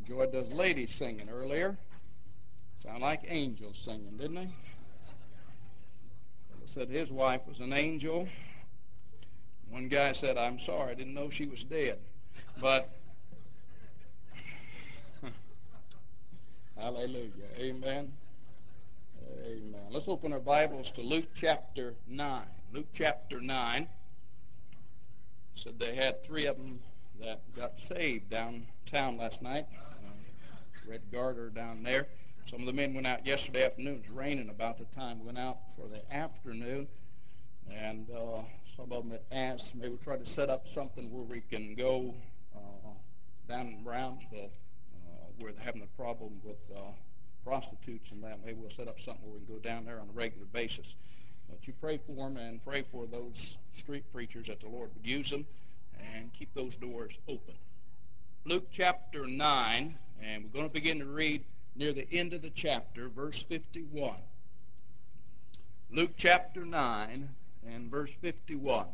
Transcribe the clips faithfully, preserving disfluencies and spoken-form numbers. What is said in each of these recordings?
Enjoyed those ladies singing earlier. Sound like angels singing, didn't they? He said his wife was an angel. One guy said, I'm sorry, I didn't know she was dead. But, hallelujah, amen, amen. Let's open our Bibles to Luke chapter nine. Luke chapter nine. Said they had three of them that got saved downtown last night. Uh, Red Garter down there. Some of the men went out yesterday afternoon. It was raining about the time we went out for the afternoon. And uh, some of them had asked, maybe we'll try to set up something where we can go uh, down in Brownsville, uh, where they're having a problem with uh, prostitutes and that. Maybe we'll set up something where we can go down there on a regular basis. But you pray for them and pray for those street preachers that the Lord would use them and keep those doors open. Luke chapter nine, and we're going to begin to read near the end of the chapter, verse fifty-one. Luke chapter nine and verse fifty-one.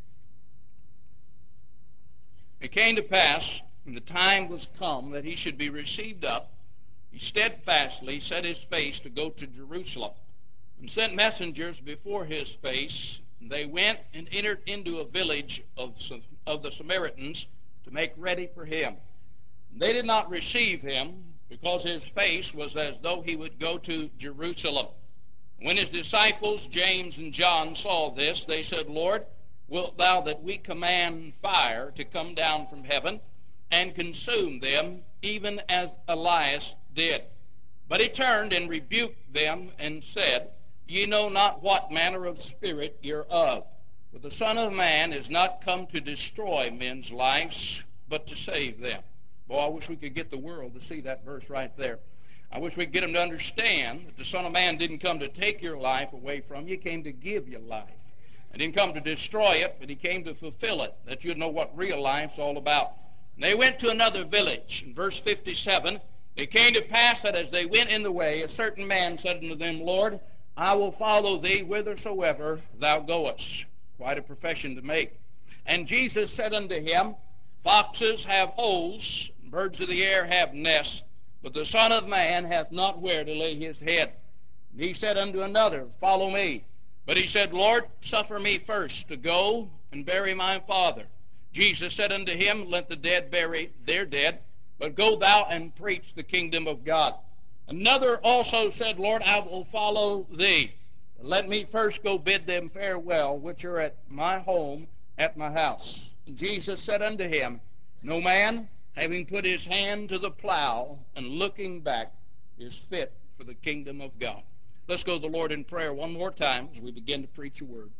It came to pass, when the time was come that he should be received up, he steadfastly set his face to go to Jerusalem, and sent messengers before his face. And they went and entered into a village of, of the Samaritans to make ready for him. And they did not receive him, because his face was as though he would go to Jerusalem. When his disciples, James and John, saw this, they said, Lord, wilt thou that we command fire to come down from heaven and consume them, even as Elias did? But he turned and rebuked them and said, Ye know not what manner of spirit you're of. For the Son of Man is not come to destroy men's lives, but to save them. Boy, I wish we could get the world to see that verse right there. I wish we could get them to understand that the Son of Man didn't come to take your life away from you. He came to give you life. He didn't come to destroy it, but he came to fulfill it, that you'd know what real life's all about. And they went to another village. In verse fifty-seven, it came to pass that as they went in the way, a certain man said unto them, Lord, I will follow thee whithersoever thou goest. Quite a profession to make. And Jesus said unto him, Foxes have holes, and birds of the air have nests, but the Son of Man hath not where to lay his head. And he said unto another, Follow me. But he said, Lord, suffer me first to go and bury my father. Jesus said unto him, Let the dead bury their dead, but go thou and preach the kingdom of God. Another also said, Lord, I will follow thee. But let me first go bid them farewell, which are at my home, at my house. And Jesus said unto him, No man, having put his hand to the plow and looking back, is fit for the kingdom of God. Let's go to the Lord in prayer one more time as we begin to preach a word.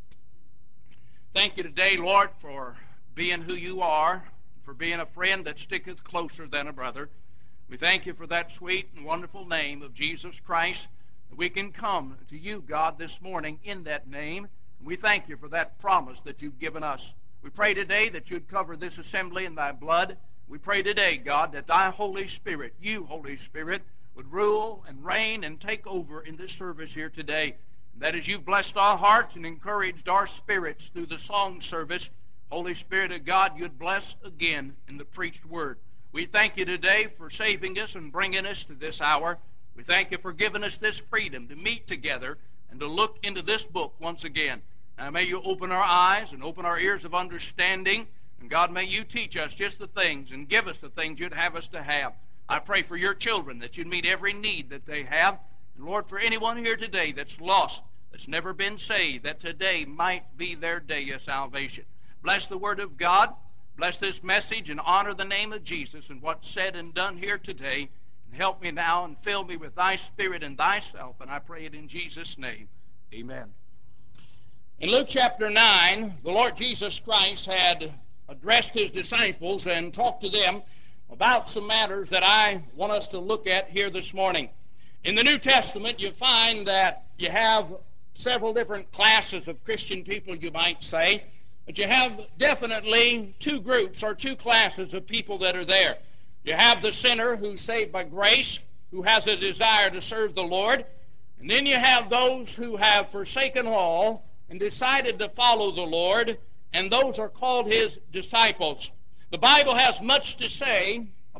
Thank you today, Lord, for being who you are, for being a friend that sticketh closer than a brother. We thank you for that sweet and wonderful name of Jesus Christ. We can come to you, God, this morning in that name. And we thank you for that promise that you've given us. We pray today that you'd cover this assembly in thy blood. We pray today, God, that thy Holy Spirit, you, Holy Spirit, would rule and reign and take over in this service here today. And that as you've blessed our hearts and encouraged our spirits through the song service, Holy Spirit of God, you'd bless again in the preached word. We thank you today for saving us and bringing us to this hour. We thank you for giving us this freedom to meet together and to look into this book once again. Now may you open our eyes and open our ears of understanding. And God, may you teach us just the things and give us the things you'd have us to have. I pray for your children that you'd meet every need that they have. And Lord, for anyone here today that's lost, that's never been saved, that today might be their day of salvation. Bless the word of God. Bless this message and honor the name of Jesus and what's said and done here today. And help me now and fill me with thy spirit and thyself. And I pray it in Jesus' name. Amen. In Luke chapter nine, the Lord Jesus Christ had addressed his disciples and talked to them about some matters that I want us to look at here this morning. In the New Testament, you find that you have several different classes of Christian people, you might say. But you have definitely two groups or two classes of people that are there. You have the sinner who's saved by grace, who has a desire to serve the Lord. And then you have those who have forsaken all and decided to follow the Lord, and those are called his disciples. The Bible has much to say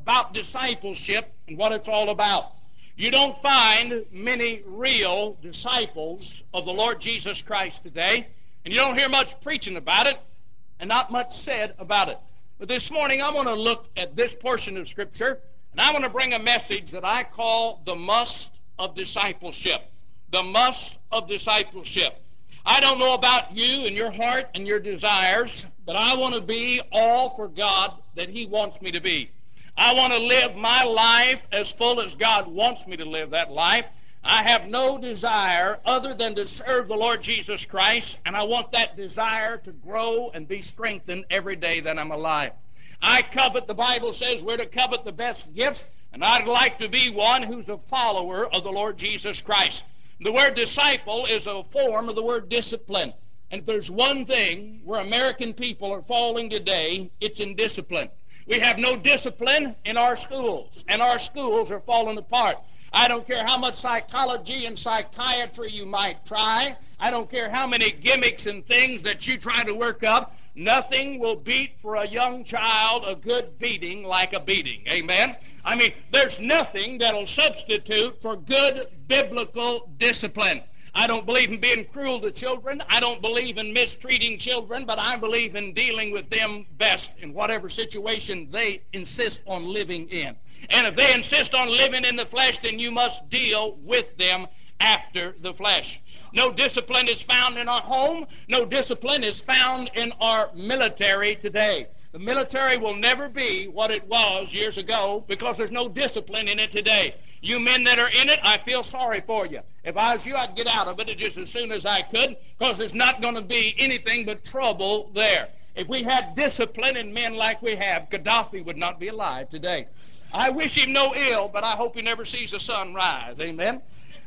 about discipleship and what it's all about. You don't find many real disciples of the Lord Jesus Christ today, and you don't hear much preaching about it and not much said about it. But this morning I want to look at this portion of Scripture, and I want to bring a message that I call the must of discipleship. The must of discipleship. I don't know about you and your heart and your desires, but I want to be all for God that He wants me to be. I want to live my life as full as God wants me to live that life. I have no desire other than to serve the Lord Jesus Christ, and I want that desire to grow and be strengthened every day that I'm alive. I covet, the Bible says, we're to covet the best gifts, and I'd like to be one who's a follower of the Lord Jesus Christ. The word disciple is a form of the word discipline. And if there's one thing where American people are falling today, it's in discipline. We have no discipline in our schools, and our schools are falling apart. I don't care how much psychology and psychiatry you might try. I don't care how many gimmicks and things that you try to work up. Nothing will beat for a young child a good beating like a beating. Amen? I mean, there's nothing that'll substitute for good biblical discipline. I don't believe in being cruel to children. I don't believe in mistreating children, but I believe in dealing with them best in whatever situation they insist on living in. And if they insist on living in the flesh, then you must deal with them after the flesh. No discipline is found in our home. No discipline is found in our military today. The military will never be what it was years ago because there's no discipline in it today. You men that are in it, I feel sorry for you. If I was you, I'd get out of it just as soon as I could, because there's not going to be anything but trouble there. If we had discipline in men like we have, Gaddafi would not be alive today. I wish him no ill, but I hope he never sees the sun rise. Amen?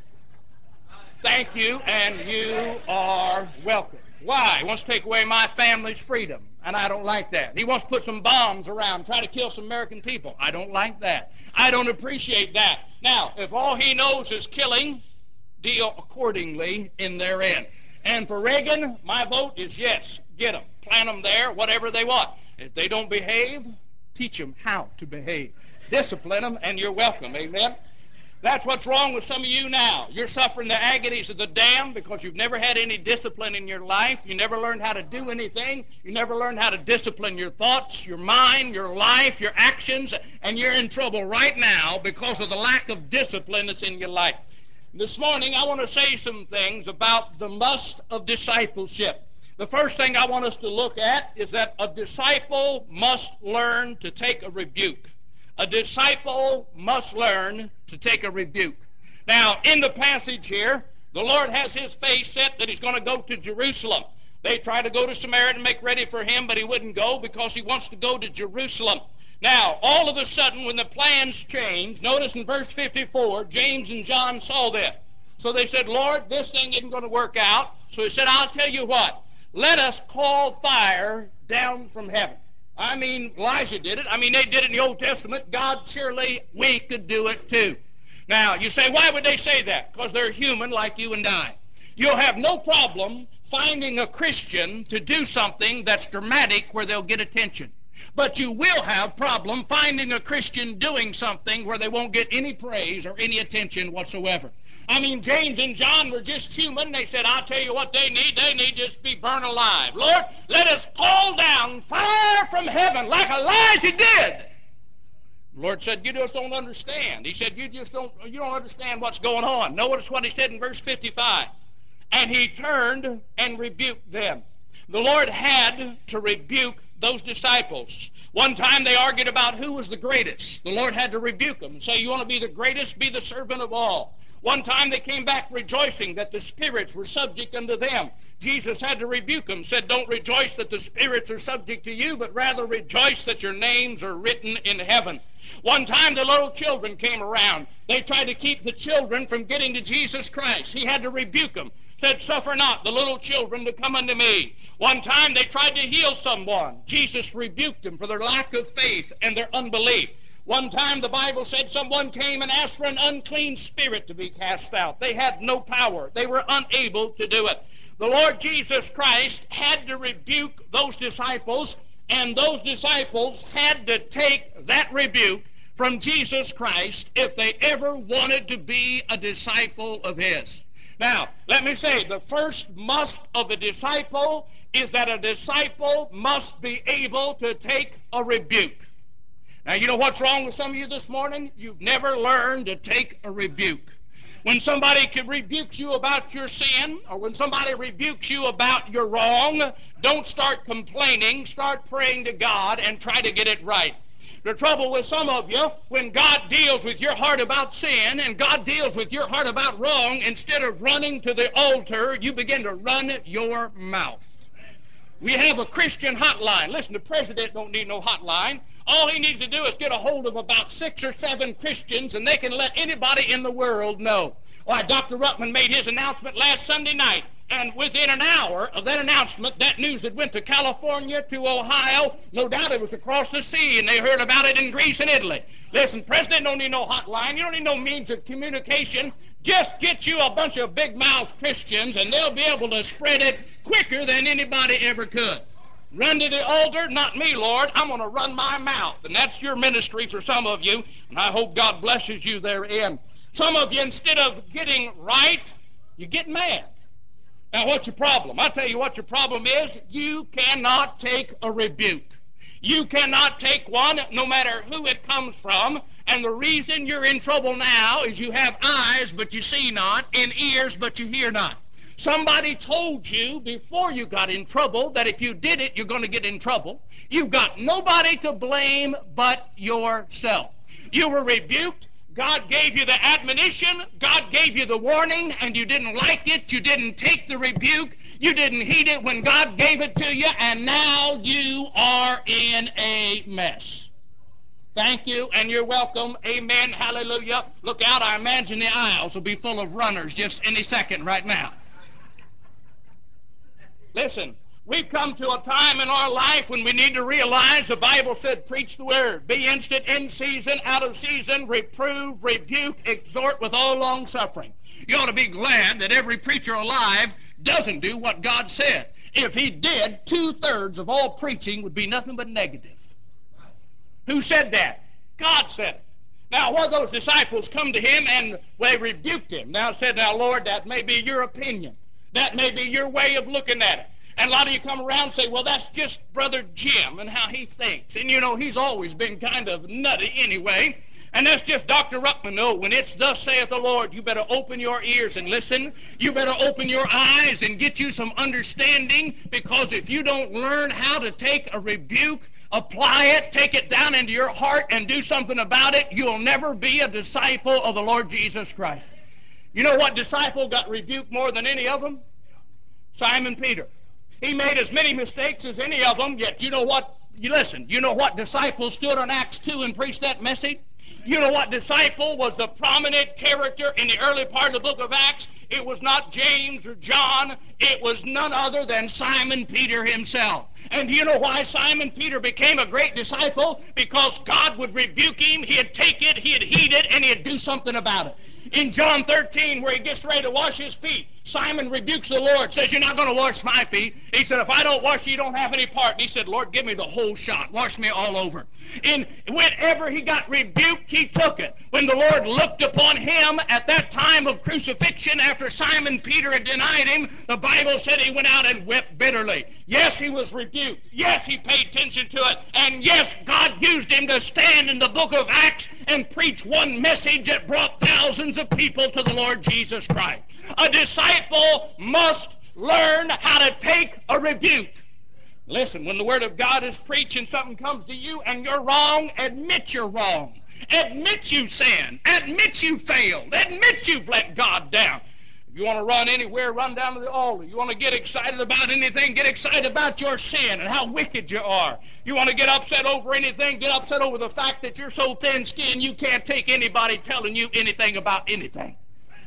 Thank you, and you are welcome. Why? He wants to take away my family's freedom, and I don't like that. He wants to put some bombs around, try to kill some American people. I don't like that. I don't appreciate that. Now, if all he knows is killing, deal accordingly in their end. And for Reagan, my vote is yes. Get them. Plant them there, whatever they want. If they don't behave, teach them how to behave. Discipline them, and you're welcome. Amen? That's what's wrong with some of you now. You're suffering the agonies of the damned because you've never had any discipline in your life. You never learned how to do anything. You never learned how to discipline your thoughts, your mind, your life, your actions, and you're in trouble right now because of the lack of discipline that's in your life. This morning, I want to say some things about the must of discipleship. The first thing I want us to look at is that a disciple must learn to take a rebuke. A disciple must learn to take a rebuke. Now, in the passage here, the Lord has His face set that He's going to go to Jerusalem. They tried to go to Samaria and make ready for Him, but He wouldn't go because He wants to go to Jerusalem. Now, all of a sudden, when the plans changed, notice in verse fifty-four, James and John saw that. So they said, Lord, this thing isn't going to work out. So He said, I'll tell you what, let us call fire down from heaven. I mean, Elijah did it. I mean, they did it in the Old Testament. God, surely we could do it too. Now, you say, why would they say that? Because they're human like you and I. You'll have no problem finding a Christian to do something that's dramatic where they'll get attention. But you will have problem finding a Christian doing something where they won't get any praise or any attention whatsoever. I mean, James and John were just human. They said, I'll tell you what they need. They need just to be burned alive. Lord, let us call down fire from heaven like Elijah did. The Lord said, you just don't understand. He said, you just don't, you don't understand what's going on. Notice what He said in verse fifty-five. And He turned and rebuked them. The Lord had to rebuke those disciples. One time they argued about who was the greatest. The Lord had to rebuke them and say, you want to be the greatest? Be the servant of all. One time they came back rejoicing that the spirits were subject unto them. Jesus had to rebuke them, said, don't rejoice that the spirits are subject to you, but rather rejoice that your names are written in heaven. One time the little children came around. They tried to keep the children from getting to Jesus Christ. He had to rebuke them. Said, suffer not the little children to come unto me. One time they tried to heal someone. Jesus rebuked them for their lack of faith and their unbelief. One time the Bible said someone came and asked for an unclean spirit to be cast out. They had no power. They were unable to do it. The Lord Jesus Christ had to rebuke those disciples, and those disciples had to take that rebuke from Jesus Christ if they ever wanted to be a disciple of His. Now, let me say, the first must of a disciple is that a disciple must be able to take a rebuke. Now, you know what's wrong with some of you this morning? You've never learned to take a rebuke. When somebody rebukes you about your sin, or when somebody rebukes you about your wrong, don't start complaining. Start praying to God and try to get it right. The trouble with some of you, when God deals with your heart about sin and God deals with your heart about wrong, instead of running to the altar, you begin to run your mouth. We have a Christian hotline. Listen, the president don't need no hotline. All he needs to do is get a hold of about six or seven Christians, and they can let anybody in the world know. Why, Doctor Ruckman made his announcement last Sunday night, and within an hour of that announcement, that news had went to California, to Ohio. No doubt it was across the sea, and they heard about it in Greece and Italy. Listen, president don't need no hotline. You don't need no means of communication. Just get you a bunch of big-mouthed Christians, and they'll be able to spread it quicker than anybody ever could. Run to the altar? Not me, Lord. I'm going to run my mouth. And that's your ministry for some of you, and I hope God blesses you therein. Some of you, instead of getting right, you get mad. Now, what's your problem? I'll tell you what your problem is. You cannot take a rebuke. You cannot take one, no matter who it comes from. And the reason you're in trouble now is you have eyes, but you see not, and ears, but you hear not. Somebody told you before you got in trouble that if you did it, you're going to get in trouble. You've got nobody to blame but yourself. You were rebuked. God gave you the admonition. God gave you the warning, and you didn't like it. You didn't take the rebuke. You didn't heed it when God gave it to you, and now you are in a mess. Thank you, and you're welcome. Amen. Hallelujah. Look out. I imagine the aisles will be full of runners just any second right now. Listen, we've come to a time in our life when we need to realize the Bible said, preach the word. Be instant in season, out of season, reprove, rebuke, exhort with all long suffering. You ought to be glad that every preacher alive doesn't do what God said. If he did, two-thirds of all preaching would be nothing but negative. Who said that? God said it. Now, one of those disciples come to him and they rebuked him. Now said, now, Lord, that may be your opinion. That may be your way of looking at it. And a lot of you come around and say, well, that's just Brother Jim and how he thinks. And, you know, he's always been kind of nutty anyway. And that's just Doctor Ruckman. No, when it's thus saith the Lord, you better open your ears and listen. You better open your eyes and get you some understanding, because if you don't learn how to take a rebuke, apply it, take it down into your heart, and do something about it, you'll never be a disciple of the Lord Jesus Christ. You know what disciple got rebuked more than any of them? Simon Peter. He made as many mistakes as any of them, yet you know what? You listen, you know what disciple stood on Acts two and preached that message? You know what disciple was the prominent character in the early part of the book of Acts? It was not James or John. It was none other than Simon Peter himself. And do you know why Simon Peter became a great disciple? Because God would rebuke him, he'd take it, he'd heed it, and he'd do something about it. In John thirteen, where he gets ready to wash his feet, Simon rebukes the Lord, says, you're not going to wash my feet. He said, if I don't wash you, you don't have any part. And he said, Lord, give me the whole shot. Wash me all over. And whenever he got rebuked, he took it. When the Lord looked upon him at that time of crucifixion, after Simon Peter had denied him, the Bible said he went out and wept bitterly. Yes, he was rebuked. Yes, he paid attention to it. And yes, God used him to stand in the book of Acts and preach one message that brought thousands of people to the Lord Jesus Christ. A disciple must learn how to take a rebuke. Listen, when the Word of God is preached and something comes to you and you're wrong, admit you're wrong. Admit you sinned. Admit you failed. Admit you've let God down. If you want to run anywhere, run down to the altar. You want to get excited about anything, get excited about your sin and how wicked you are. You want to get upset over anything, get upset over the fact that you're so thin-skinned you can't take anybody telling you anything about anything.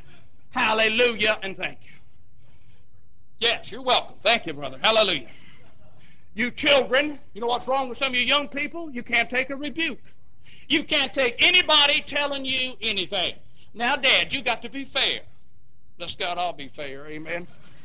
Hallelujah, and thank you. Yes, you're welcome. Thank you, brother. Hallelujah. You children, you know what's wrong with some of you young people? You can't take a rebuke. You can't take anybody telling you anything. Now, Dad, you got to be fair. Bless God, I'll be fair. Amen.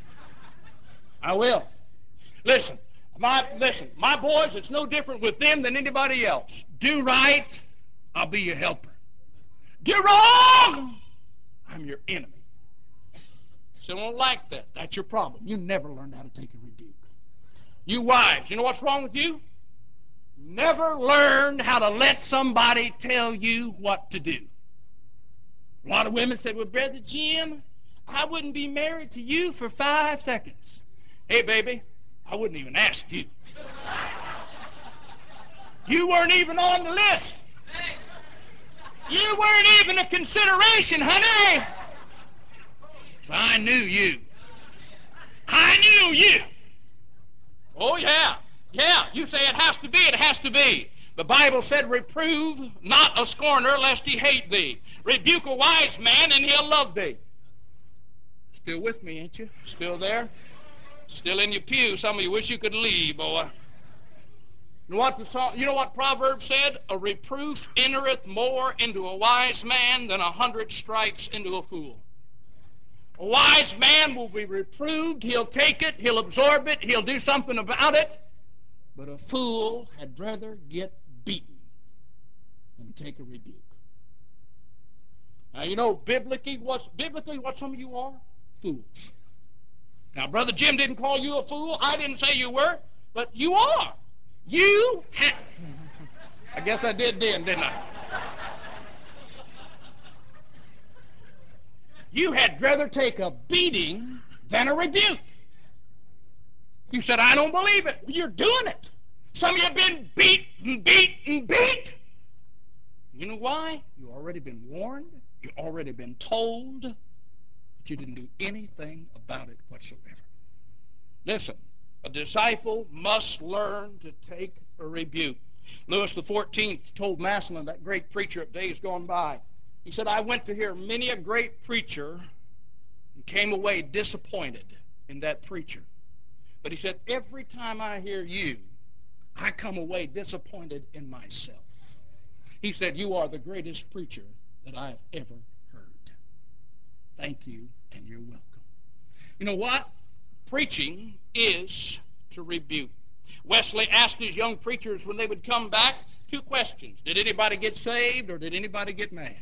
I will. Listen, my listen, my boys, it's no different with them than anybody else. Do right I'll be your helper. You're wrong. I'm your enemy. So I don't like that. That's your problem. You never learned how to take a rebuke. You wives, you know what's wrong with you? Never learned how to let somebody tell you what to do. A lot of women say, well, Brother Jim, I wouldn't be married to you for five seconds. Hey, baby, I wouldn't even ask you. You weren't even on the list. You weren't even a consideration, honey. So I knew you. I knew you. Oh, yeah. Yeah, you say it has to be, it has to be. The Bible said, reprove not a scorner lest he hate thee. Rebuke a wise man and he'll love thee. Still with me, ain't you? Still there? Still in your pew. Some of you wish you could leave, boy. You know what the song, you know what Proverbs said? A reproof entereth more into a wise man than a hundred stripes into a fool. A wise man will be reproved. He'll take it. He'll absorb it. He'll do something about it. But a fool had rather get beaten than take a rebuke. Now, you know, biblically what, biblically what some of you are? Fools. Now, Brother Jim didn't call you a fool. I didn't say you were. But you are. You had... I guess I did then, didn't I? You had rather take a beating than a rebuke. You said, I don't believe it. Well, you're doing it. Some of you have been beat and beat and beat. You know why? You've already been warned. You've already been told. But you didn't do anything about it whatsoever. Listen, a disciple must learn to take a rebuke. Louis the fourteenth told Massillon, that great preacher of days gone by, he said, I went to hear many a great preacher and came away disappointed in that preacher. But he said, every time I hear you, I come away disappointed in myself. He said, you are the greatest preacher that I've ever heard. Thank you, and you're welcome. You know what? Preaching is to rebuke. Wesley asked his young preachers when they would come back two questions. Did anybody get saved or did anybody get mad?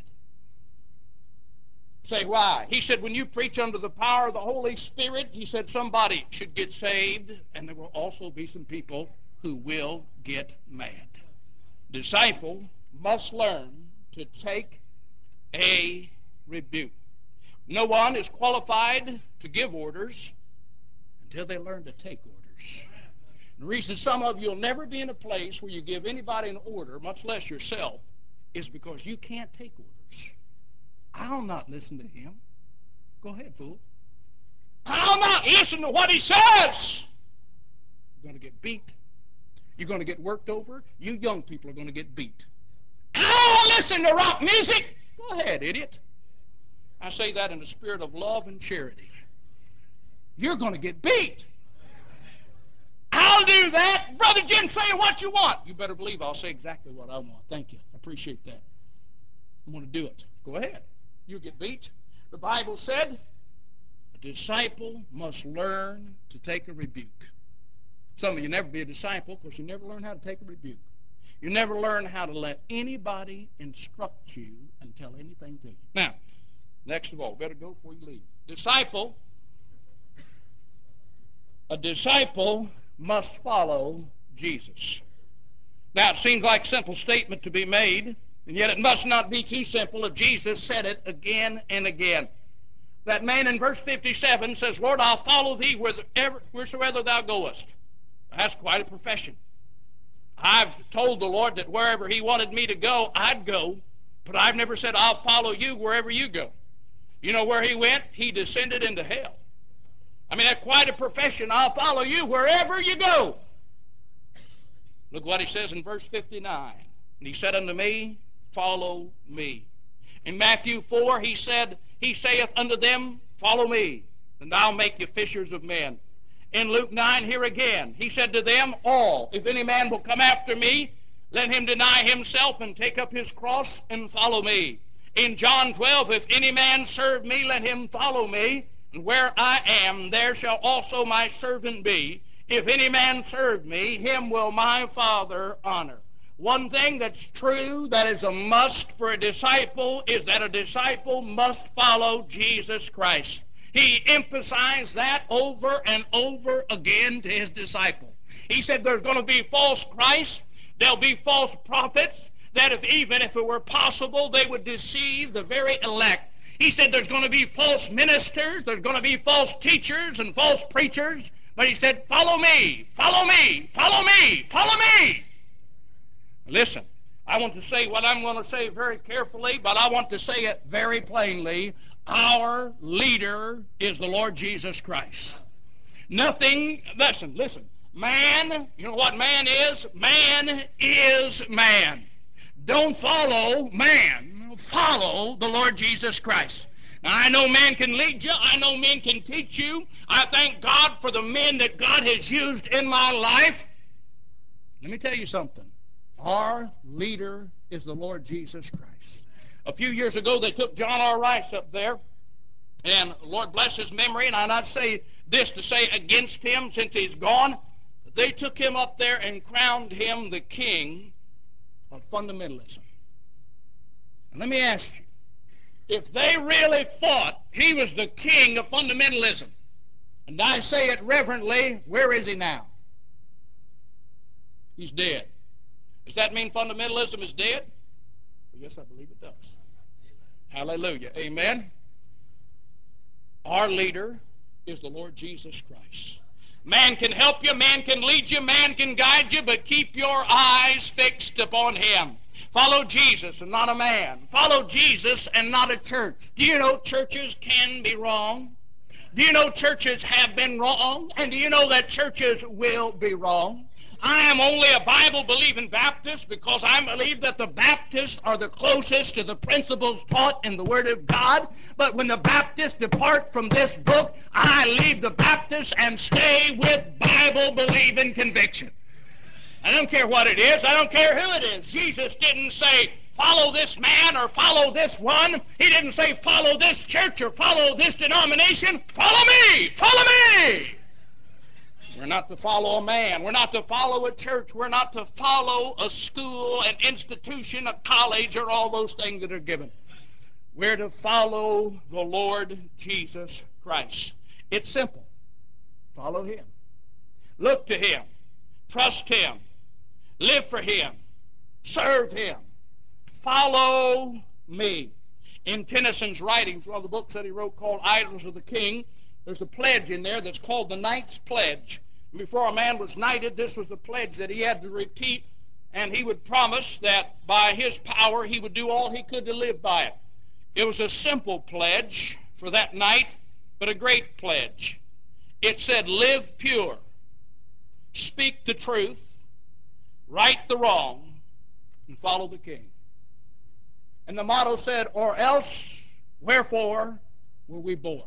Say, why? He said, when you preach under the power of the Holy Spirit, he said, somebody should get saved, and there will also be some people who will get mad. Disciple must learn to take a rebuke. No one is qualified to give orders until they learn to take orders. The reason some of you will never be in a place where you give anybody an order, much less yourself, is because you can't take orders. I'll not listen to him. Go ahead, fool. I'll not listen to what he says. You're going to get beat. You're going to get worked over. You young people are going to get beat. I'll listen to rock music. Go ahead, idiot. I say that in the spirit of love and charity. You're going to get beat. I'll do that. Brother Jim, say what you want. You better believe I'll say exactly what I want. Thank you. I appreciate that. I'm going to do it. Go ahead. You'll get beat. The Bible said a disciple must learn to take a rebuke. Some of you never be a disciple because you never learn how to take a rebuke. You never learn how to let anybody instruct you and tell anything to you. Now, next of all, better go before you leave. Disciple, a disciple must follow Jesus. Now, it seems like a simple statement to be made, and yet it must not be too simple if Jesus said it again and again. That man in verse fifty-seven says, Lord, I'll follow thee wheresoever thou goest. That's quite a profession. I've told the Lord that wherever he wanted me to go, I'd go, but I've never said, I'll follow you wherever you go. You know where he went? He descended into hell. I mean, that's quite a profession. I'll follow you wherever you go. Look what he says in verse fifty-nine. And he said unto me, follow me. In Matthew four, he said, he saith unto them, follow me, and I'll make you fishers of men. In Luke nine, here again, he said to them all, if any man will come after me, let him deny himself and take up his cross and follow me. In John twelve, if any man serve me, let him follow me. And where I am, there shall also my servant be. If any man serve me, him will my Father honor. One thing that's true, that is a must for a disciple, is that a disciple must follow Jesus Christ. He emphasized that over and over again to his disciple. He said there's going to be false Christs, there'll be false prophets, that if even if it were possible, they would deceive the very elect. He said there's going to be false ministers, there's going to be false teachers and false preachers, but he said, follow me, follow me, follow me, follow me. Listen, I want to say what I'm going to say very carefully, but I want to say it very plainly. Our leader is the Lord Jesus Christ. Nothing, listen, listen. Man, you know what man is? Man is man. Don't follow man. Follow the Lord Jesus Christ. Now, I know man can lead you. I know men can teach you. I thank God for the men that God has used in my life. Let me tell you something. Our leader is the Lord Jesus Christ. A few years ago, they took John R. Rice up there, and Lord bless his memory, and I not say this to say against him since he's gone. They took him up there and crowned him the king of fundamentalism. And let me ask you, if they really thought he was the king of fundamentalism, and I say it reverently, where is he now? He's dead. Does that mean fundamentalism is dead? Well, yes, I believe it does. Hallelujah. Amen. Our leader is the Lord Jesus Christ. Man can help you, man can lead you, man can guide you, but keep your eyes fixed upon him. Follow Jesus and not a man. Follow Jesus and not a church. Do you know churches can be wrong? Do you know churches have been wrong? And do you know that churches will be wrong? I am only a Bible-believing Baptist because I believe that the Baptists are the closest to the principles taught in the Word of God. But when the Baptists depart from this book, I leave the Baptists and stay with Bible-believing conviction. I don't care what it is. I don't care who it is. Jesus didn't say, follow this man or follow this one. He didn't say, follow this church or follow this denomination. Follow me! Follow me! We're not to follow a man. We're not to follow a church. We're not to follow a school, an institution, a college, or all those things that are given. We're to follow the Lord Jesus Christ. It's simple. Follow him. Look to him. Trust him. Live for him. Serve him. Follow me. In Tennyson's writings, one of the books that he wrote called Idols of the King, there's a pledge in there that's called the Knight's Pledge. Before a man was knighted, this was the pledge that he had to repeat, and he would promise that by his power he would do all he could to live by it. It was a simple pledge for that knight, but a great pledge. It said, live pure, speak the truth, right the wrong, and follow the king. And the motto said, or else, wherefore were we born?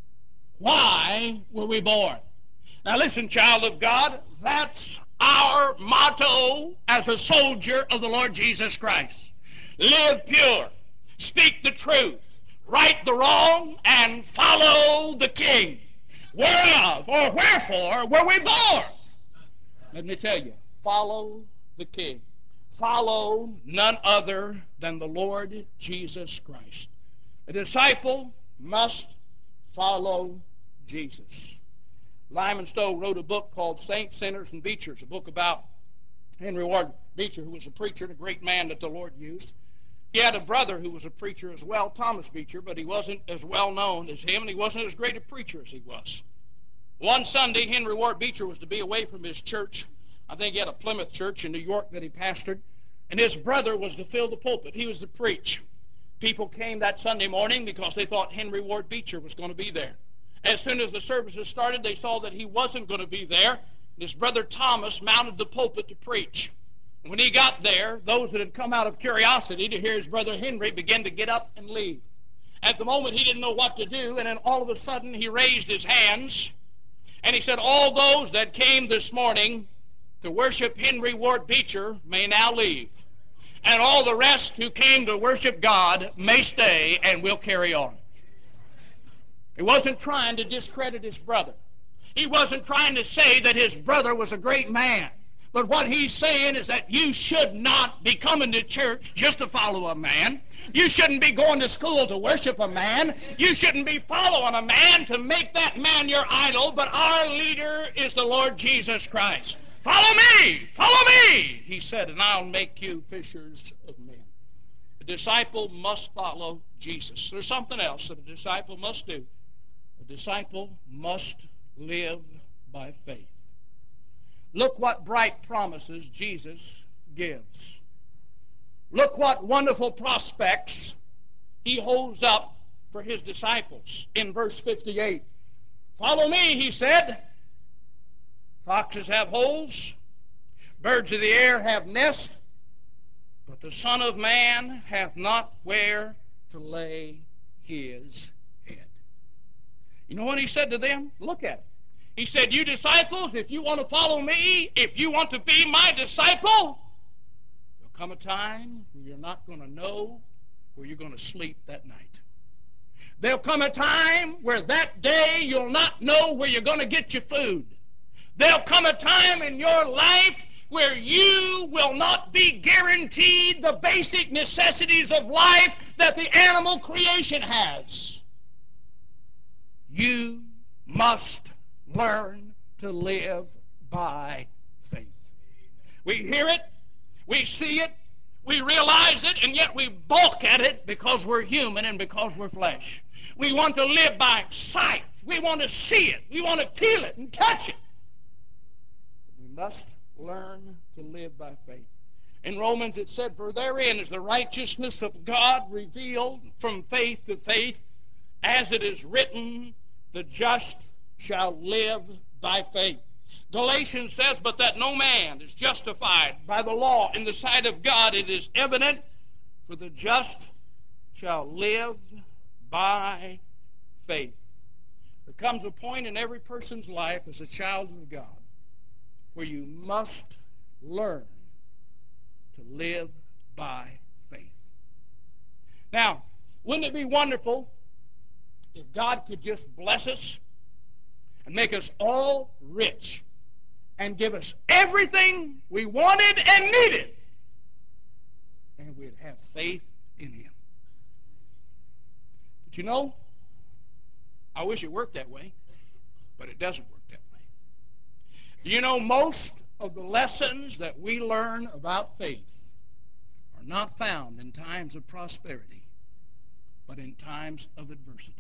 Why were we born? Now listen, child of God, that's our motto as a soldier of the Lord Jesus Christ. Live pure, speak the truth, right the wrong, and follow the king. Whereof or wherefore were we born? Let me tell you, follow the king. Follow none other than the Lord Jesus Christ. A disciple must follow Jesus. Lyman Stowe wrote a book called Saints, Sinners, and Beechers, a book about Henry Ward Beecher, who was a preacher and a great man that the Lord used. He had a brother who was a preacher as well, Thomas Beecher, but he wasn't as well known as him, and he wasn't as great a preacher as he was. One Sunday, Henry Ward Beecher was to be away from his church. I think he had a Plymouth church in New York that he pastored, and his brother was to fill the pulpit. He was to preach. People came that Sunday morning because they thought Henry Ward Beecher was going to be there. As soon as the services started, they saw that he wasn't going to be there. His brother Thomas mounted the pulpit to preach. When he got there, those that had come out of curiosity to hear his brother Henry began to get up and leave. At the moment, he didn't know what to do, and then all of a sudden, he raised his hands, and he said, all those that came this morning to worship Henry Ward Beecher may now leave, and all the rest who came to worship God may stay, and we'll carry on. He wasn't trying to discredit his brother. He wasn't trying to say that his brother was a great man. But what he's saying is that you should not be coming to church just to follow a man. You shouldn't be going to school to worship a man. You shouldn't be following a man to make that man your idol. But our leader is the Lord Jesus Christ. Follow me, follow me, he said, and I'll make you fishers of men. A disciple must follow Jesus. There's something else that a disciple must do. A disciple must live by faith. Look what bright promises Jesus gives. Look what wonderful prospects he holds up for his disciples in verse fifty-eight. Follow me, he said. Foxes have holes, birds of the air have nests, but the Son of Man hath not where to lay his head. You know what he said to them? Look at it. He said, you disciples, if you want to follow me, if you want to be my disciple, there'll come a time when you're not going to know where you're going to sleep that night. There'll come a time where that day you'll not know where you're going to get your food. There'll come a time in your life where you will not be guaranteed the basic necessities of life that the animal creation has. You must learn to live by faith. We hear it, we see it, we realize it, and yet we balk at it because we're human and because we're flesh. We want to live by sight. We want to see it. We want to feel it and touch it. We must learn to live by faith. In Romans it said, for therein is the righteousness of God revealed from faith to faith, as it is written, the just shall live by faith. Galatians says, but that no man is justified by the law in the sight of God, it is evident, for the just shall live by faith. There comes a point in every person's life as a child of God where you must learn to live by faith. Now, wouldn't it be wonderful if God could just bless us and make us all rich and give us everything we wanted and needed, and we'd have faith in Him? But you know, I wish it worked that way, but it doesn't work that way. You know, most of the lessons that we learn about faith are not found in times of prosperity, but in times of adversity.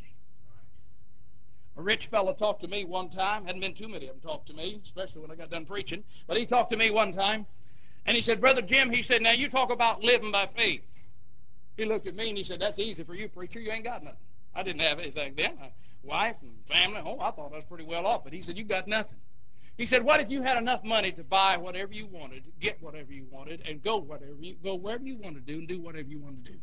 A rich fellow talked to me one time. Hadn't been too many of them talked to me, especially when I got done preaching. But he talked to me one time, and he said, Brother Jim, he said, now you talk about living by faith. He looked at me and he said, that's easy for you, preacher. You ain't got nothing. I didn't have anything then. A wife and family. Oh, I thought I was pretty well off. But he said, you got nothing. He said, what if you had enough money to buy whatever you wanted, get whatever you wanted, and go whatever you go wherever you want to do and do whatever you want to do?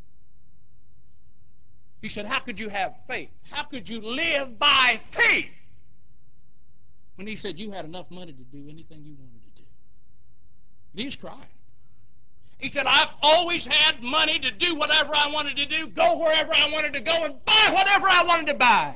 He said, how could you have faith? How could you live by faith? When he said you had enough money to do anything you wanted to do. And he was crying. He said, I've always had money to do whatever I wanted to do, go wherever I wanted to go, and buy whatever I wanted to buy.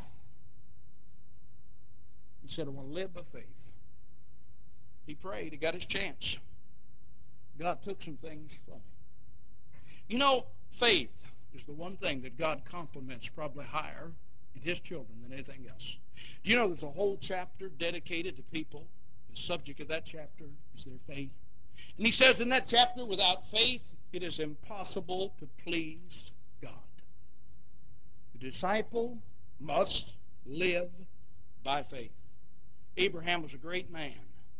He said, I want to live by faith. He prayed. He got his chance. God took some things from him. You know, faith is the one thing that God compliments probably higher in His children than anything else. You know, there's a whole chapter dedicated to people. The subject of that chapter is their faith. And he says in that chapter, without faith, it is impossible to please God. The disciple must live by faith. Abraham was a great man.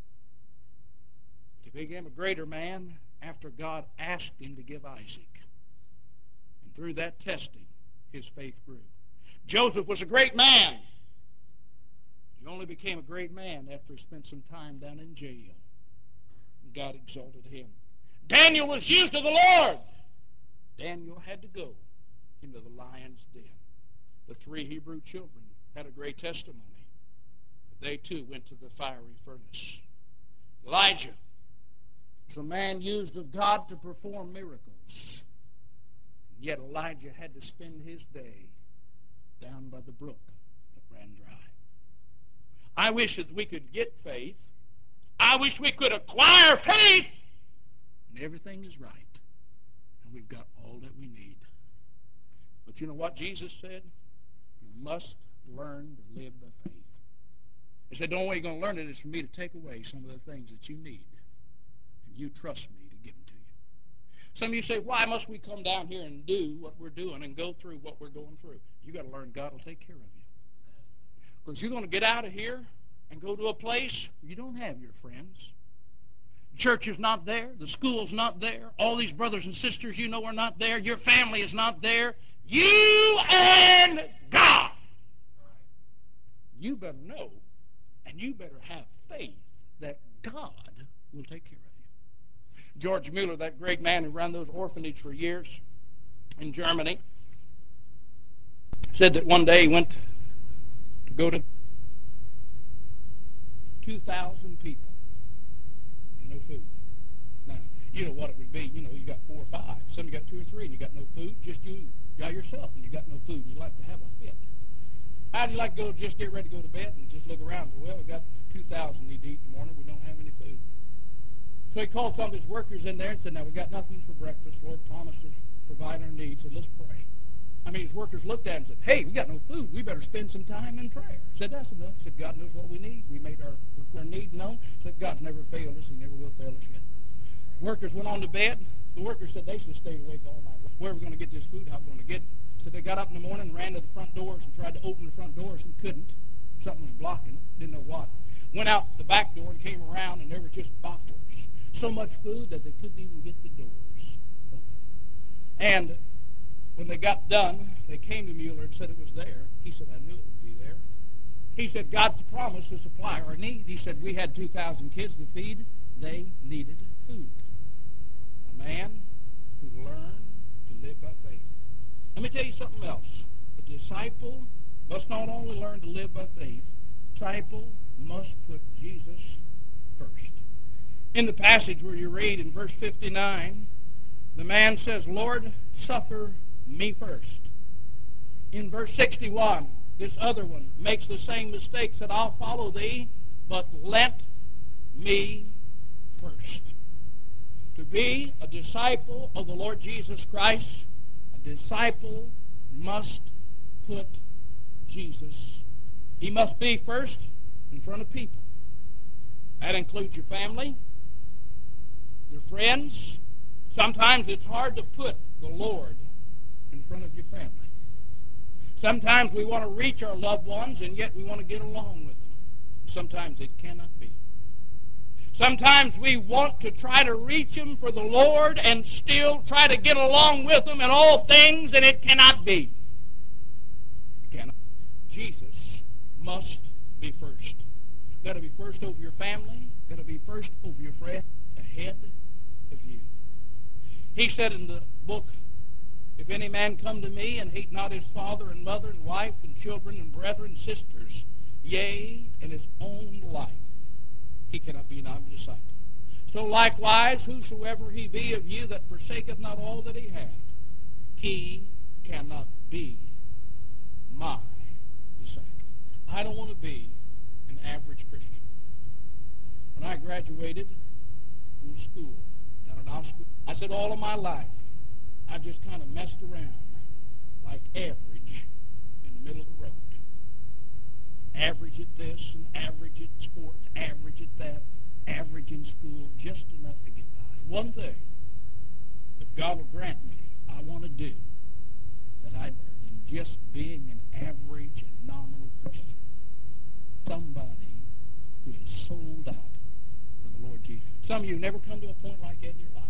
He became a greater man after God asked him to give Isaac. And through that testing, his faith grew. Joseph was a great man. He only became a great man after he spent some time down in jail. And God exalted him. Daniel was used of the Lord. Daniel had to go into the lion's den. The three Hebrew children had a great testimony. But they too went to the fiery furnace. Elijah was a man used of God to perform miracles. And yet Elijah had to spend his day down by the brook that ran dry. I wish that we could get faith. I wish we could acquire faith, and everything is right, and we've got all that we need. But you know what Jesus said? You must learn to live by faith. He said, the only way you're going to learn it is for me to take away some of the things that you need, and you trust me to give them to you. Some of you say, why must we come down here and do what we're doing and go through what we're going through? You've got to learn God will take care of you. Because you're going to get out of here and go to a place where you don't have your friends. The church is not there. The school's not there. All these brothers and sisters you know are not there. Your family is not there. You and God. You better know, and you better have faith that God will take care of you. George Mueller, that great man who ran those orphanages for years in Germany, said that one day he went to go to two thousand people and no food. Now, you know what it would be. You know, you got four or five. Some you got two or three and you got no food. Just you by yourself and you got no food and you like to have a fit. How do you like to go, just get ready to go to bed and just look around? Well, we got two thousand need to eat in the morning. We don't have any food. So he called some of his workers in there and said, now, we got nothing for breakfast. Lord promised to provide our needs. Said, let's pray. I mean, his workers looked at him and said, hey, we got no food. We better spend some time in prayer. Said, that's enough. Said, God knows what we need. We made our, our need known. Said, God's never failed us. He never will fail us yet. Workers went on to bed. The workers said they should have stayed awake all night. Where are we going to get this food? How are we going to get it? So they got up in the morning and ran to the front doors and tried to open the front doors and couldn't. Something was blocking it. Didn't know what. Went out the back door and came around, and there was just boxes. So much food that they couldn't even get the doors open. And when they got done, they came to Mueller and said it was there. He said, I knew it would be there. He said, God's promised to supply our need. He said, we had two thousand kids to feed. They needed food. A man who learned to live by faith. Let me tell you something else. A disciple must not only learn to live by faith, a disciple must put Jesus first. In the passage where you read in verse fifty-nine, the man says, Lord, suffer me first. In verse sixty-one, this other one makes the same mistake, said, I'll follow thee, but let me first. To be a disciple of the Lord Jesus Christ, a disciple must put Jesus. He must be first in front of people. That includes your family, your friends. Sometimes it's hard to put the Lord in front of your family. Sometimes we want to reach our loved ones, and yet we want to get along with them. Sometimes it cannot be. Sometimes we want to try to reach them for the Lord and still try to get along with them in all things, and it cannot be. It cannot. Jesus must be first. Got to be first over your family. Got to be first over your friend, ahead of you. He said in the book, if any man come to me and hate not his father and mother and wife and children and brethren and sisters, yea, and his own life, he cannot be my disciple. So likewise, whosoever he be of you that forsaketh not all that he hath, he cannot be my disciple. I don't want to be an average Christian. When I graduated from school, down at our school, I said all of my life, I've just kind of messed around like average in the middle of the road. Average at this and average at sports, average at that, average in school, just enough to get by. There's one thing, if God will grant me, I want to do that I than just being an average and nominal Christian. Somebody who is sold out for the Lord Jesus. Some of you never come to a point like that in your life.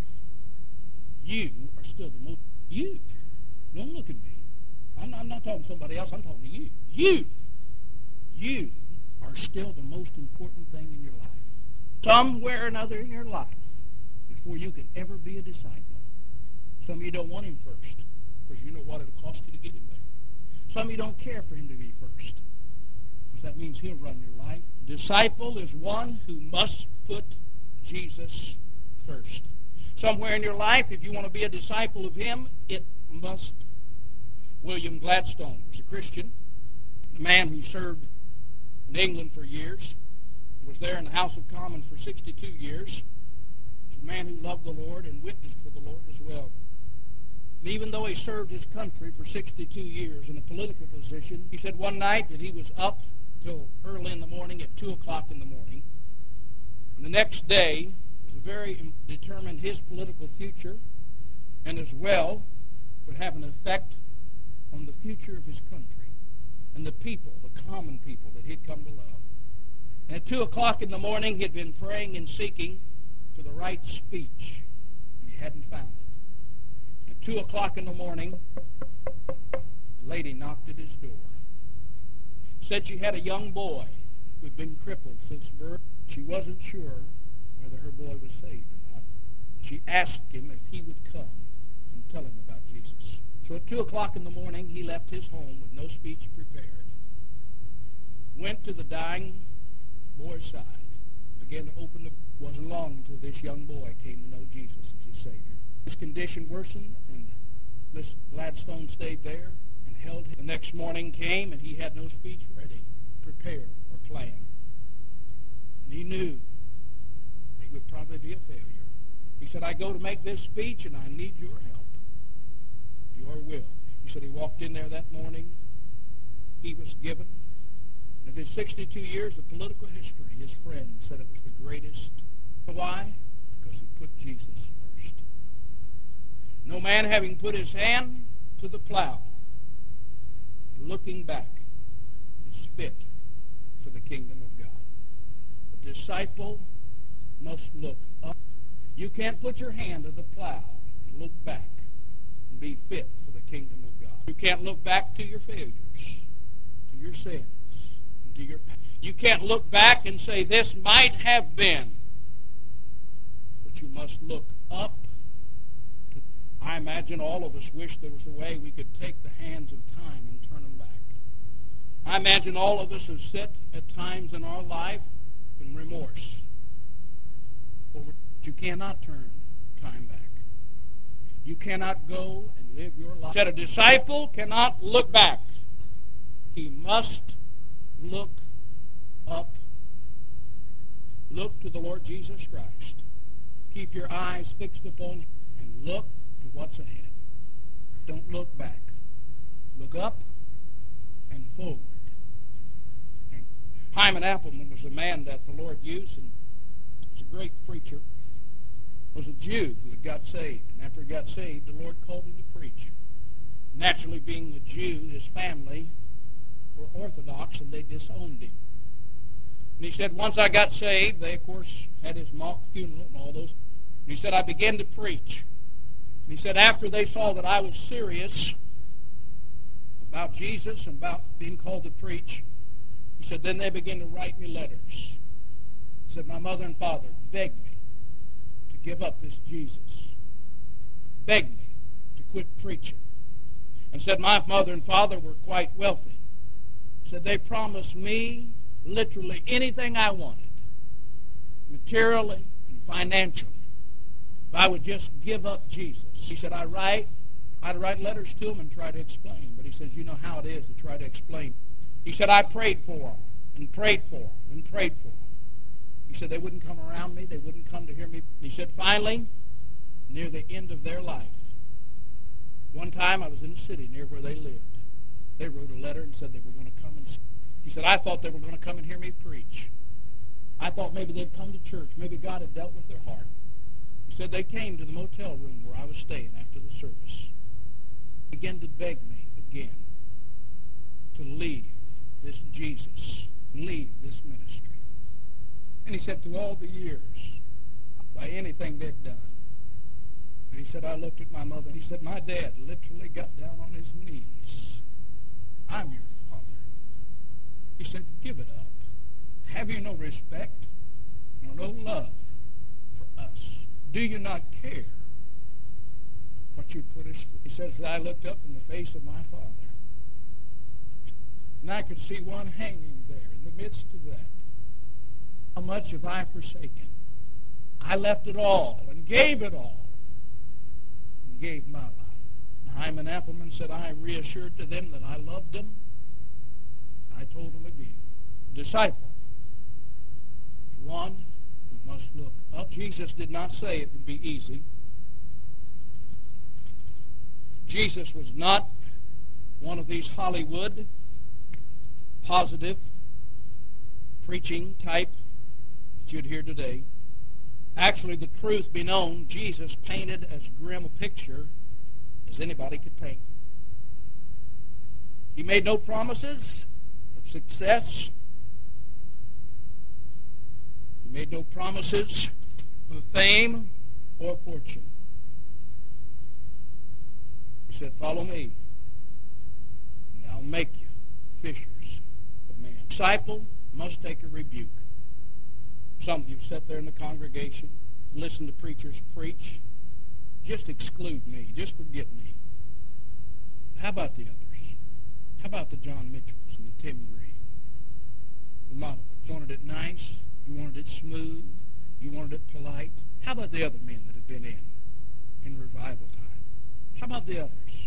You are still the most. You. Don't look at me. I'm, I'm not talking to somebody else. I'm talking to you. You. You are still the most important thing in your life. Somewhere or another in your life, before you can ever be a disciple. Some of you don't want him first, because you know what it'll cost you to get him there. Some of you don't care for him to be first, because that means he'll run your life. Disciple is one who must put Jesus first. Somewhere in your life, if you want to be a disciple of him, it must. William Gladstone was a Christian, a man who served in England for years. was there in the House of Commons for sixty-two years. He was a man who loved the Lord and witnessed for the Lord as well. And even though he served his country for sixty-two years in a political position, he said one night that he was up till early in the morning, at two o'clock in the morning. And the next day was very determined his political future, and as well would have an effect on the future of his country and the people, the common people that he'd come to love. And at two o'clock in the morning, he'd been praying and seeking for the right speech, and he hadn't found it. At two o'clock in the morning, a lady knocked at his door. Said she had a young boy who had been crippled since birth. She wasn't sure whether her boy was saved or not. She asked him if he would come and tell him about Jesus. So at two o'clock in the morning, he left his home with no speech prepared, went to the dying boy's side, began to open the... It wasn't long until this young boy came to know Jesus as his Savior. His condition worsened, and Miss Gladstone stayed there and held him. The next morning came, and he had no speech ready, prepared, or planned. And he knew he would probably be a failure. He said, I go to make this speech, and I need your help. Your will. He said he walked in there that morning. He was given. And of his sixty-two years of political history, his friends said it was the greatest. Why? Because he put Jesus first. No man having put his hand to the plow, looking back, is fit for the kingdom of God. A disciple must look up. You can't put your hand to the plow and look back and be fit for the kingdom of God. You can't look back to your failures, to your sins, and to your past. You can't look back and say, this might have been. But you must look up. To... I imagine all of us wish there was a way we could take the hands of time and turn them back. I imagine all of us have sit at times in our life in remorse over. But you cannot turn time back. You cannot go and live your life. Said a disciple cannot look back. He must look up. Look to the Lord Jesus Christ. Keep your eyes fixed upon Him and look to what's ahead. Don't look back. Look up and forward. And Hyman Appleman was a man that the Lord used, and was a great preacher. Was a Jew who had got saved. And after he got saved, the Lord called him to preach. Naturally, being a Jew, his family were Orthodox, and they disowned him. And he said, once I got saved, they, of course, had his mock funeral and all those. And he said, I began to preach. And he said, after they saw that I was serious about Jesus and about being called to preach, he said, then they began to write me letters. He said, my mother and father begged me to give up this Jesus. Begged me to quit preaching. And said my mother and father were quite wealthy. Said they promised me literally anything I wanted, materially and financially, if I would just give up Jesus. He said, I write, I'd write letters to them and try to explain. But he says, you know how it is to try to explain. He said, I prayed for them and prayed for them and prayed for them. He said, they wouldn't come around me. They wouldn't come to hear me. He said, finally, near the end of their life, one time I was in a city near where they lived. They wrote a letter and said they were going to come and see. He said, I thought they were going to come and hear me preach. I thought maybe they'd come to church. Maybe God had dealt with their heart. He said they came to the motel room where I was staying after the service. They began to beg me again to leave this Jesus, leave this ministry. And he said, through all the years, by anything they'd done. And he said, I looked at my mother, and he said, my dad literally got down on his knees. I'm your father. He said, give it up. Have you no respect nor no love for us? Do you not care what you put us through? He says, I looked up in the face of my father, and I could see one hanging there in the midst of that. How much have I forsaken? I left it all and gave it all and gave my life. Hyman Appleman said, I reassured to them that I loved them. I told them again, disciple one who must look up. Jesus did not say it would be easy. Jesus was not one of these Hollywood positive preaching type that you'd hear today. Actually, the truth be known, Jesus painted as grim a picture as anybody could paint. He made no promises of success. He made no promises of fame or fortune. He said, "Follow me, and I'll make you fishers of men." A disciple must take a rebuke. Some of you sit there in the congregation, listen to preachers preach. Just exclude me. Just forget me. How about the others? How about the John Mitchells and the Tim Green? The Monica? You wanted it nice? You wanted it smooth? You wanted it polite? How about the other men that have been in, in revival time? How about the others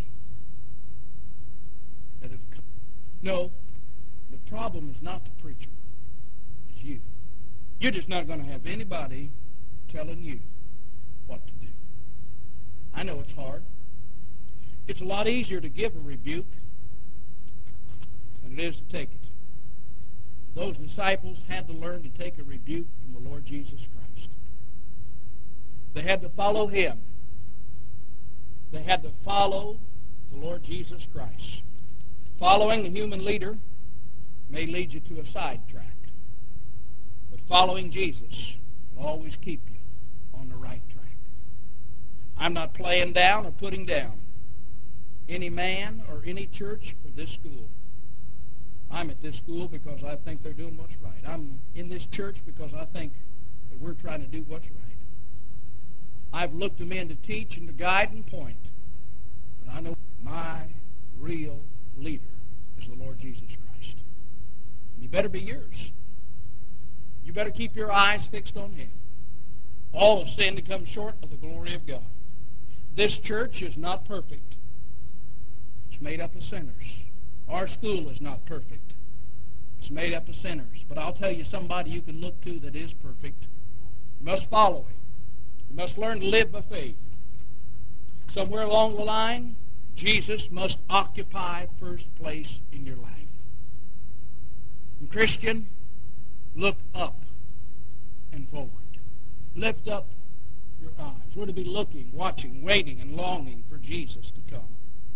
that have come? No, the problem is not the preacher. It's you. You're just not going to have anybody telling you what to do. I know it's hard. It's a lot easier to give a rebuke than it is to take it. Those disciples had to learn to take a rebuke from the Lord Jesus Christ. They had to follow Him. They had to follow the Lord Jesus Christ. Following a human leader may lead you to a sidetrack. But following Jesus will always keep you on the right track. I'm not playing down or putting down any man or any church or this school. I'm at this school because I think they're doing what's right. I'm in this church because I think that we're trying to do what's right. I've looked them in to teach and to guide and point. But I know my real leader is the Lord Jesus Christ. And He better be yours. You better keep your eyes fixed on Him. All have sinned to come short of the glory of God. This church is not perfect. It's made up of sinners. Our school is not perfect. It's made up of sinners. But I'll tell you somebody you can look to that is perfect. You must follow Him. You must learn to live by faith. Somewhere along the line, Jesus must occupy first place in your life. And Christian, look up and forward. Lift up your eyes. We're to be looking, watching, waiting, and longing for Jesus to come.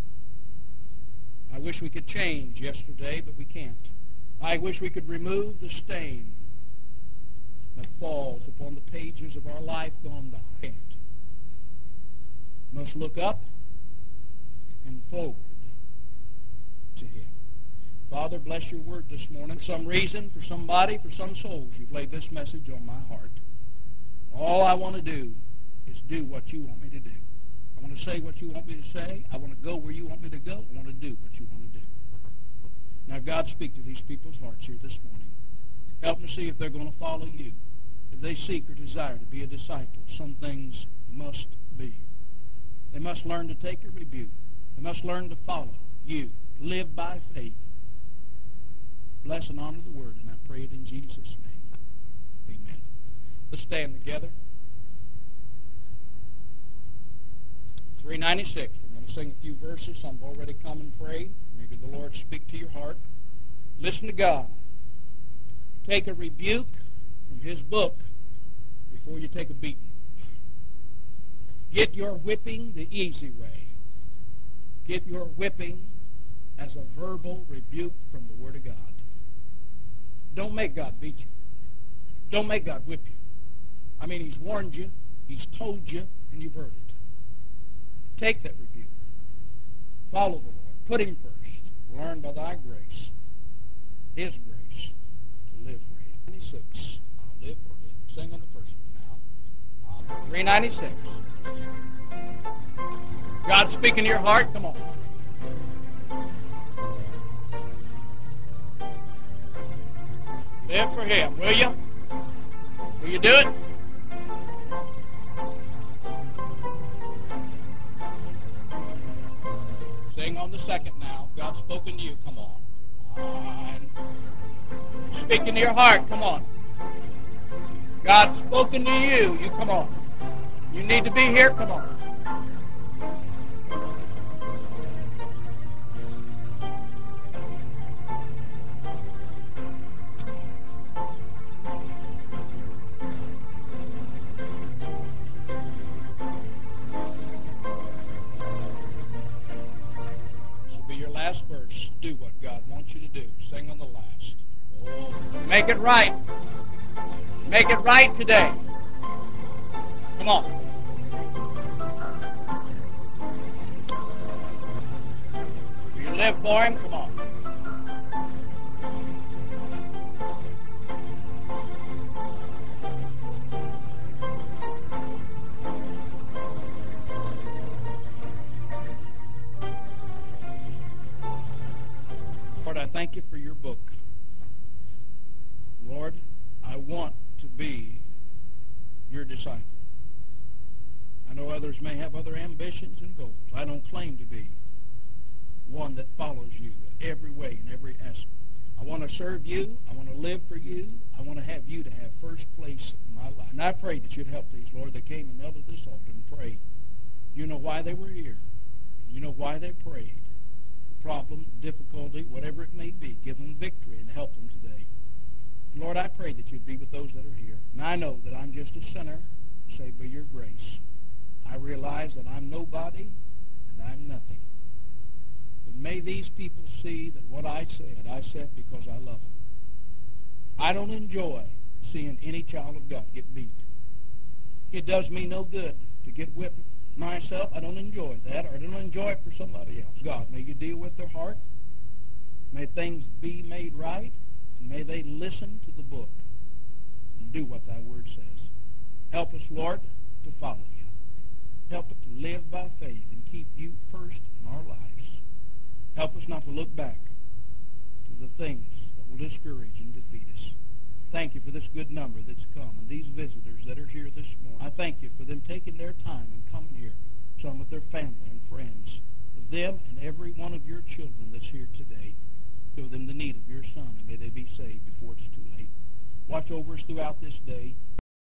I wish we could change yesterday, but we can't. I wish we could remove the stain that falls upon the pages of our life gone by. Can't. Must look up and forward to Him. Father, bless your word this morning. For some reason, for somebody, for some souls, you've laid this message on my heart. All I want to do is do what you want me to do. I want to say what you want me to say. I want to go where you want me to go. I want to do what you want to do. Now, God, speak to these people's hearts here this morning. Help them to see if they're going to follow you. If they seek or desire to be a disciple, some things must be. They must learn to take a rebuke. They must learn to follow you. Live by faith. Bless and honor the word, and I pray it in Jesus' name. Amen. Let's stand together. three ninety-six. We're going to sing a few verses. Some have already come and prayed. Maybe the Lord speak to your heart. Listen to God. Take a rebuke from His book before you take a beating. Get your whipping the easy way. Get your whipping as a verbal rebuke from the Word of God. Don't make God beat you. Don't make God whip you. I mean, He's warned you, He's told you, and you've heard it. Take that rebuke. Follow the Lord. Put Him first. Learn by thy grace, His grace, to live for Him. ninety-six. I'll live for Him. Sing on the first one now. three ninety-six. God speaking to your heart? Come on. Live for Him, will you? Will you do it? Sing on the second now. If God's spoken to you, come on. Come on. Speaking to your heart, come on. God's spoken to you. You come on. You need to be here. Come on. This will be your last verse. Do what God wants you to do. Sing on the last. Oh, make it right. Make it right today. Come on. Do you live for Him? Come on. Lord, I thank you for your book. Lord, I want to be your disciple. I know others may have other ambitions and goals. I don't claim to be one that follows you in every way, in every aspect. I want to serve you. I want to live for you. I want to have you to have first place in my life. And I pray that you'd help these, Lord. They came and knelt at this altar and prayed. You know why they were here. You know why they prayed. Problem, difficulty, whatever it may be, give them victory and help them today. And Lord, I pray that you'd be with those that are here. And I know that I'm just a sinner, saved by your grace. I realize that I'm nobody and I'm nothing. But may these people see that what I said, I said because I love them. I don't enjoy seeing any child of God get beat. It does me no good to get whipped myself. I don't enjoy that, or I don't enjoy it for somebody else. God, may you deal with their heart. May things be made right. And may they listen to the book and do what thy word says. Help us, Lord, to follow you. Help us to live by faith and keep you first in our lives. Help us not to look back to the things that will discourage and defeat us. Thank you for this good number that's come and these visitors that are here this morning. I thank you for them taking their time and coming here, some with their family and friends, of them and every one of your children that's here today. Show them the need of your Son, and may they be saved before it's too late. Watch over us throughout this day.